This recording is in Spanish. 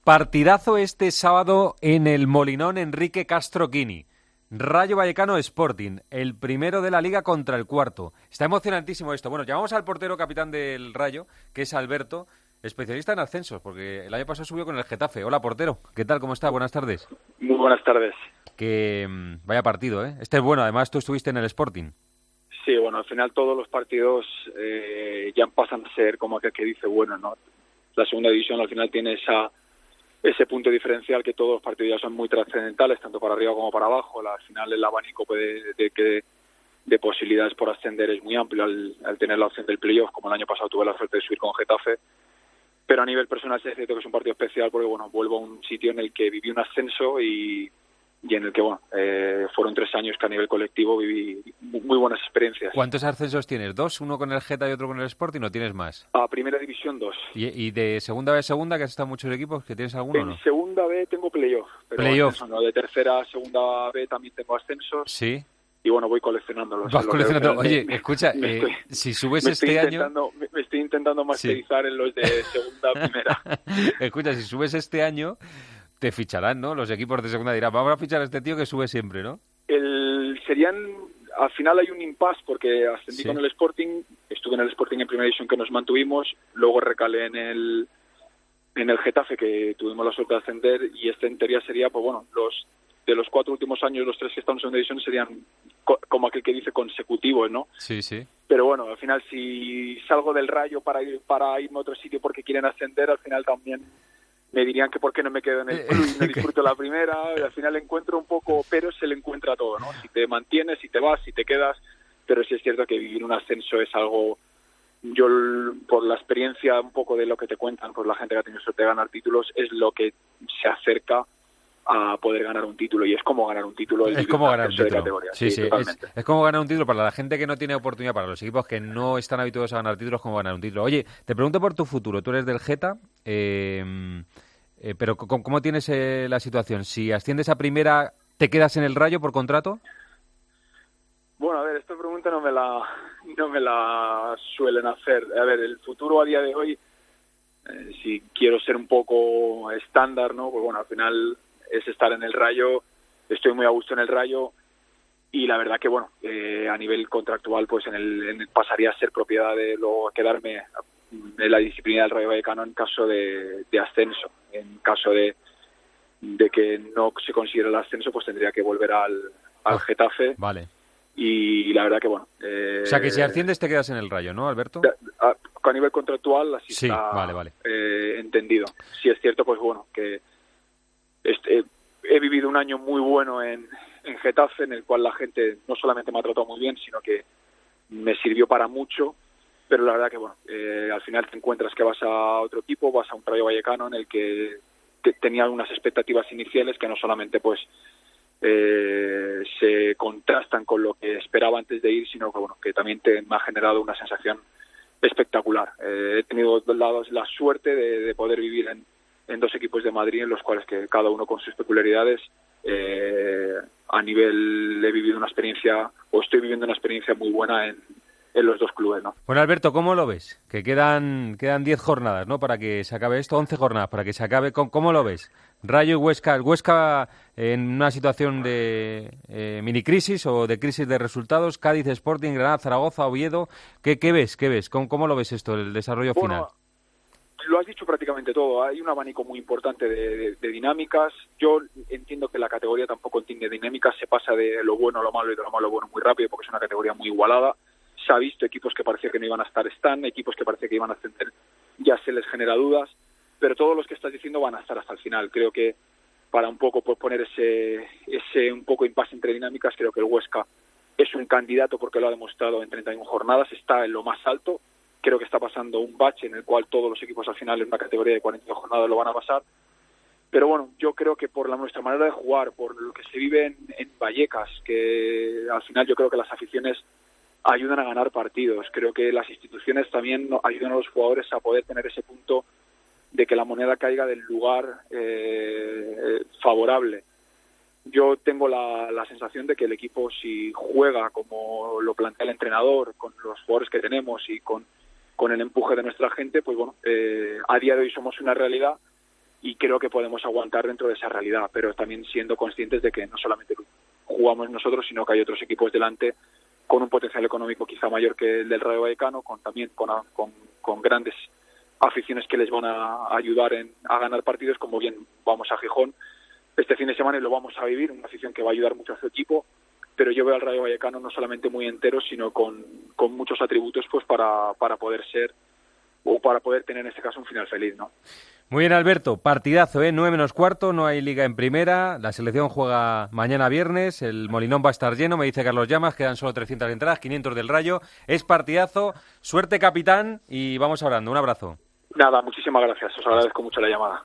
Partidazo este sábado en el Molinón Enrique Castro Quini. Rayo Vallecano Sporting, el primero de la Liga contra el cuarto. Está emocionantísimo esto. Bueno, llamamos al portero capitán del Rayo, que es Alberto, especialista en ascensos, porque el año pasado subió con el Getafe. Hola, portero. ¿Qué tal? ¿Cómo está? Buenas tardes. Muy buenas tardes. Que vaya partido, ¿eh? Este es bueno. Además, tú estuviste en el Sporting. Sí, bueno, al final todos los partidos ya pasan a ser como aquel que dice, bueno, ¿no? La segunda división al final tiene ese punto diferencial que todos los partidos ya son muy trascendentales, tanto para arriba como para abajo. Al final el abanico de posibilidades por ascender es muy amplio al tener la opción del playoff, como el año pasado tuve la suerte de subir con Getafe. Pero a nivel personal sí es cierto que es un partido especial porque, bueno, vuelvo a un sitio en el que viví un ascenso y en el que, bueno, fueron 3 años que a nivel colectivo viví muy buenas experiencias. ¿Cuántos ascensos tienes? ¿2? ¿Uno con el Geta y otro con el Sporting, o tienes más? A Primera División 2. ¿Y de Segunda B a Segunda, que has estado en muchos equipos, que tienes alguno o no? En Segunda B tengo playoff. Playoff. Ascenso, ¿no? De Tercera a Segunda B también tengo ascensos. Sí. Y bueno, voy coleccionándolos. Vas coleccionando. Oye, escucha, si subes este año... Me estoy intentando masterizar en los de Segunda a Primera. Escucha, si subes este año, te ficharán, ¿no? Los equipos de Segunda dirán, vamos a fichar a este tío que sube siempre, ¿no? Al final hay un impasse porque ascendí con el Sporting, estuve en el Sporting en Primera División que nos mantuvimos, luego recalé en el Getafe, que tuvimos la suerte de ascender, y este en teoría sería, pues bueno, de los 4 últimos años, los 3 que están en Segunda División serían como aquel que dice consecutivos, ¿no? Sí, sí. Pero bueno, al final si salgo del Rayo para irme a otro sitio porque quieren ascender, al final también me dirían que por qué no me quedo en el club y me disfruto la primera, y al final encuentro un poco, pero se le encuentra todo, ¿no? Si te mantienes, si te vas, si te quedas, pero sí es cierto que vivir un ascenso es algo, yo por la experiencia un poco de lo que te cuentan, pues la gente que ha tenido suerte de ganar títulos, es lo que se acerca a poder ganar un título, y es como ganar un título. Es como ganar un título. Sí. Es como ganar un título para la gente que no tiene oportunidad, para los equipos que no están habituados a ganar títulos, como ganar un título. Oye, te pregunto por tu futuro. Tú eres del Geta, pero ¿cómo tienes la situación? Si asciendes a primera, ¿te quedas en el Rayo por contrato? Bueno, a ver, esta pregunta no me la suelen hacer. A ver, el futuro a día de hoy, si quiero ser un poco estándar, ¿no? Pues bueno, al final es estar en el Rayo, estoy muy a gusto en el Rayo, y la verdad que, bueno, a nivel contractual, pues pasaría a ser propiedad de luego quedarme en la disciplina del Rayo Vallecano en caso de ascenso. En caso de que no se considere el ascenso, pues tendría que volver al Getafe. Vale. Y la verdad que, bueno... o sea, que si asciendes te quedas en el Rayo, ¿no, Alberto? A nivel contractual así sí, está vale. Entendido. Si es cierto, pues bueno, que he vivido un año muy bueno en Getafe, en el cual la gente no solamente me ha tratado muy bien, sino que me sirvió para mucho, pero la verdad que, bueno, al final te encuentras que vas a otro equipo, vas a un Rayo Vallecano en el que tenía unas expectativas iniciales que no solamente pues se contrastan con lo que esperaba antes de ir, sino que, bueno, que también me ha generado una sensación espectacular. He tenido la suerte de poder vivir en 2 equipos de Madrid, en los cuales que cada uno con sus peculiaridades, a nivel he vivido una experiencia, o estoy viviendo una experiencia muy buena en los 2 clubes, ¿no? Bueno, Alberto, ¿cómo lo ves? Que quedan 10 jornadas, ¿no? Para que se acabe esto, 11 jornadas para que se acabe. ¿Cómo lo ves? Rayo y Huesca. ¿El Huesca en una situación de mini-crisis o de crisis de resultados? Cádiz, Sporting, Granada, Zaragoza, Oviedo. ¿Qué ves? ¿Cómo lo ves esto, el desarrollo final? Lo has dicho prácticamente todo. Hay un abanico muy importante de dinámicas. Yo entiendo que la categoría tampoco entiende dinámicas. Se pasa de lo bueno a lo malo y de lo malo a lo bueno muy rápido, porque es una categoría muy igualada. Se ha visto equipos que parecía que no iban a estar, equipos que parecía que iban a ascender, ya se les genera dudas, pero todos los que estás diciendo van a estar hasta el final. Creo que para un poco poner ese un poco impasse entre dinámicas, creo que el Huesca es un candidato porque lo ha demostrado en 31 jornadas, está en lo más alto. Creo que está pasando un bache en el cual todos los equipos al final en una categoría de 42 jornadas lo van a pasar. Pero bueno, yo creo que por nuestra manera de jugar, por lo que se vive en Vallecas, que al final yo creo que las aficiones ayudan a ganar partidos. Creo que las instituciones también ayudan a los jugadores a poder tener ese punto de que la moneda caiga del lugar favorable. Yo tengo la sensación de que el equipo, si juega como lo plantea el entrenador, con los jugadores que tenemos y con el empuje de nuestra gente, pues bueno, a día de hoy somos una realidad, y creo que podemos aguantar dentro de esa realidad, pero también siendo conscientes de que no solamente jugamos nosotros, sino que hay otros equipos delante con un potencial económico quizá mayor que el del Rayo Vallecano, con grandes aficiones que les van a ayudar a ganar partidos, como bien vamos a Gijón este fin de semana y lo vamos a vivir, una afición que va a ayudar mucho a su equipo, pero yo veo al Rayo Vallecano no solamente muy entero, sino con muchos atributos pues para poder ser, o para poder tener en este caso un final feliz, ¿no? Muy bien, Alberto, partidazo, 9 menos cuarto, no hay liga en primera, la selección juega mañana viernes, el Molinón va a estar lleno, me dice Carlos Llamas, quedan solo 300 entradas, 500 del Rayo, es partidazo, suerte capitán y vamos hablando, un abrazo. Nada, muchísimas gracias, os agradezco mucho la llamada.